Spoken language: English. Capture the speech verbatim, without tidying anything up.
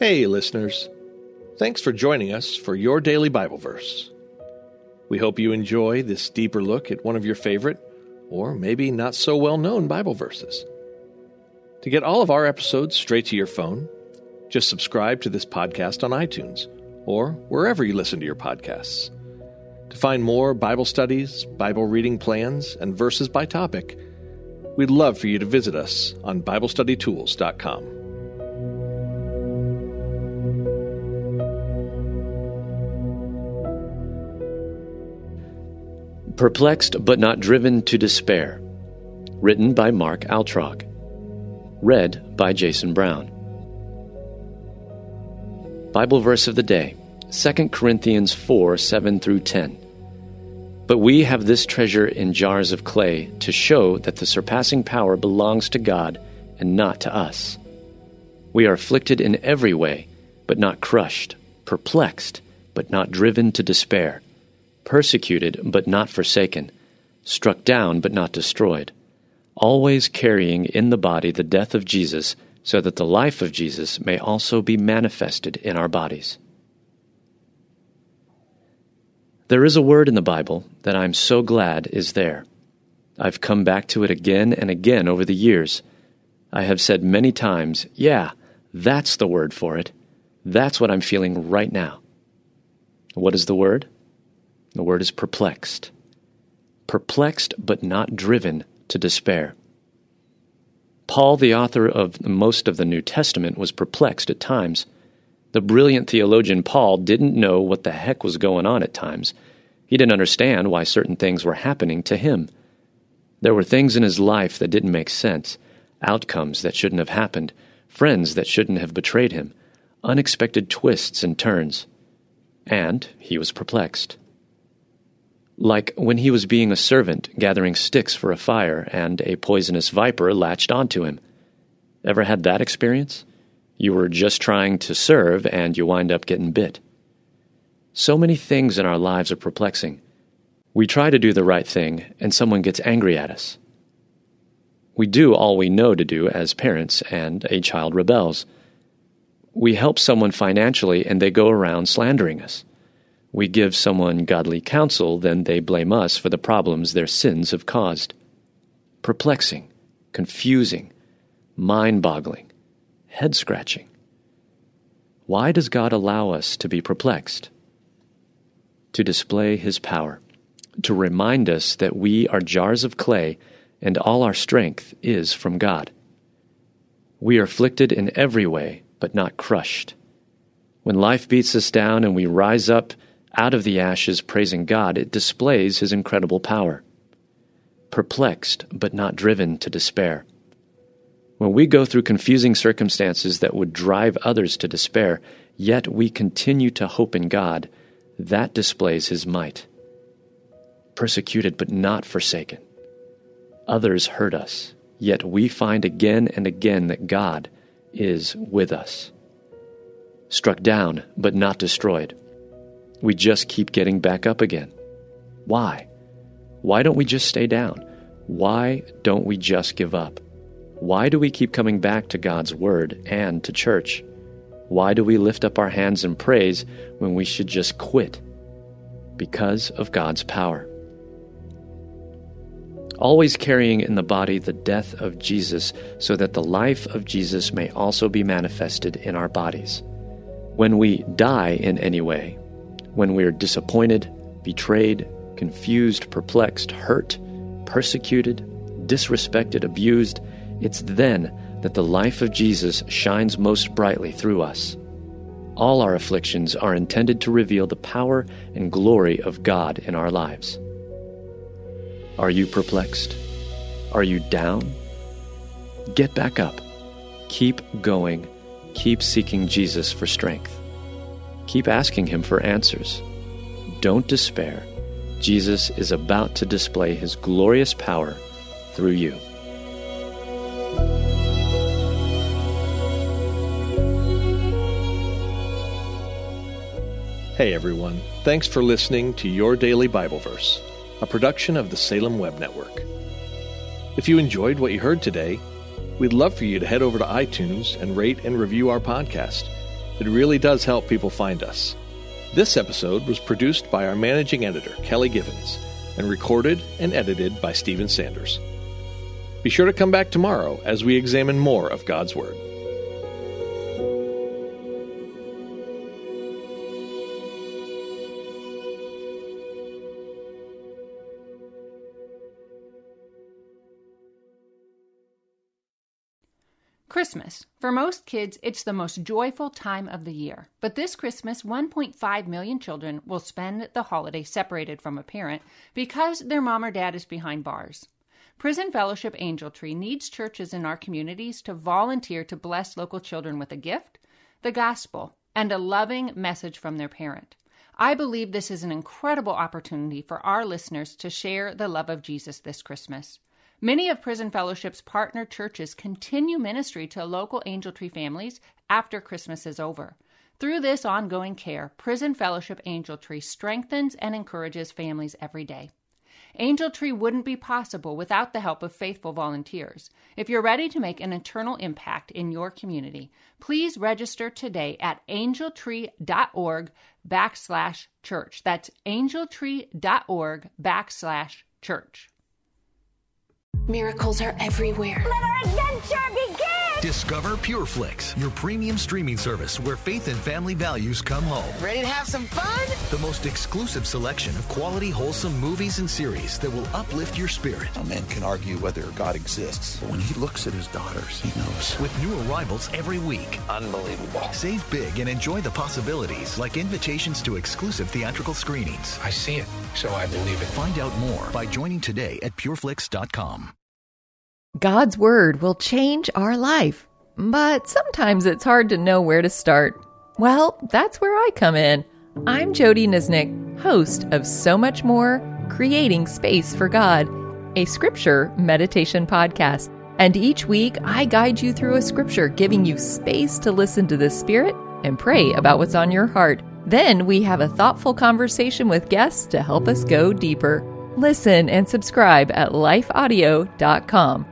Hey, listeners. Thanks for joining us for your daily Bible verse. We hope you enjoy this deeper look at one of your favorite, or maybe not so well-known Bible verses. To get all of our episodes straight to your phone, just subscribe to this podcast on iTunes or wherever you listen to your podcasts. To find more Bible studies, Bible reading plans, and verses by topic, we'd love for you to visit us on Bible Study Tools dot com. Perplexed but Not Driven to Despair, written by Mark Altrog, read by Jason Brown. Bible verse of the day, Second Corinthians four, seven through ten. But we have this treasure in jars of clay to show that the surpassing power belongs to God and not to us. We are afflicted in every way, but not crushed, perplexed, but not driven to despair, persecuted but not forsaken, struck down but not destroyed, always carrying in the body the death of Jesus, so that the life of Jesus may also be manifested in our bodies. There is a word in the Bible that I'm so glad is there. I've come back to it again and again over the years. I have said many times, yeah, that's the word for it. That's what I'm feeling right now. What is the word? The word is perplexed. Perplexed but not driven to despair. Paul, the author of most of the New Testament, was perplexed at times. The brilliant theologian Paul didn't know what the heck was going on at times. He didn't understand why certain things were happening to him. There were things in his life that didn't make sense, outcomes that shouldn't have happened, friends that shouldn't have betrayed him, unexpected twists and turns. And he was perplexed. Like when he was being a servant gathering sticks for a fire and a poisonous viper latched onto him. Ever had that experience? You were just trying to serve and you wind up getting bit. So many things in our lives are perplexing. We try to do the right thing and someone gets angry at us. We do all we know to do as parents and a child rebels. We help someone financially and they go around slandering us. We give someone godly counsel, then they blame us for the problems their sins have caused. Perplexing, confusing, mind-boggling, head-scratching. Why does God allow us to be perplexed? To display His power, to remind us that we are jars of clay and all our strength is from God. We are afflicted in every way, but not crushed. When life beats us down and we rise up out of the ashes praising God, it displays His incredible power. Perplexed, but not driven to despair. When we go through confusing circumstances that would drive others to despair, yet we continue to hope in God, that displays His might. Persecuted, but not forsaken. Others hurt us, yet we find again and again that God is with us. Struck down, but not destroyed. We just keep getting back up again. Why? Why don't we just stay down? Why don't we just give up? Why do we keep coming back to God's Word and to church? Why do we lift up our hands in praise when we should just quit? Because of God's power. Always carrying in the body the death of Jesus, so that the life of Jesus may also be manifested in our bodies. When we die in any way, when we are disappointed, betrayed, confused, perplexed, hurt, persecuted, disrespected, abused, it's then that the life of Jesus shines most brightly through us. All our afflictions are intended to reveal the power and glory of God in our lives. Are you perplexed? Are you down? Get back up. Keep going. Keep seeking Jesus for strength. Keep asking Him for answers. Don't despair. Jesus is about to display His glorious power through you. Hey everyone, thanks for listening to Your Daily Bible Verse, a production of the Salem Web Network. If you enjoyed what you heard today, we'd love for you to head over to iTunes and rate and review our podcast. It really does help people find us. This episode was produced by our managing editor, Kelly Givens, and recorded and edited by Stephen Sanders. Be sure to come back tomorrow as we examine more of God's Word. Christmas. For most kids, it's the most joyful time of the year. But this Christmas, one point five million children will spend the holiday separated from a parent because their mom or dad is behind bars. Prison Fellowship Angel Tree needs churches in our communities to volunteer to bless local children with a gift, the gospel, and a loving message from their parent. I believe this is an incredible opportunity for our listeners to share the love of Jesus this Christmas. Many of Prison Fellowship's partner churches continue ministry to local Angel Tree families after Christmas is over. Through this ongoing care, Prison Fellowship Angel Tree strengthens and encourages families every day. Angel Tree wouldn't be possible without the help of faithful volunteers. If you're ready to make an eternal impact in your community, please register today at angeltree.org backslash church. That's angeltree.org backslash church. Miracles are everywhere. Let our adventure begin! Discover PureFlix, your premium streaming service where faith and family values come home. Ready to have some fun? The most exclusive selection of quality, wholesome movies and series that will uplift your spirit. A man can argue whether God exists, but when he looks at his daughters, he knows. With new arrivals every week. Unbelievable. Save big and enjoy the possibilities, like invitations to exclusive theatrical screenings. I see it, so I believe it. Find out more by joining today at pureflix dot com. God's Word will change our life, but sometimes it's hard to know where to start. Well, that's where I come in. I'm Jody Nisnik, host of So Much More, Creating Space for God, a scripture meditation podcast. And each week, I guide you through a scripture, giving you space to listen to the Spirit and pray about what's on your heart. Then we have a thoughtful conversation with guests to help us go deeper. Listen and subscribe at life audio dot com.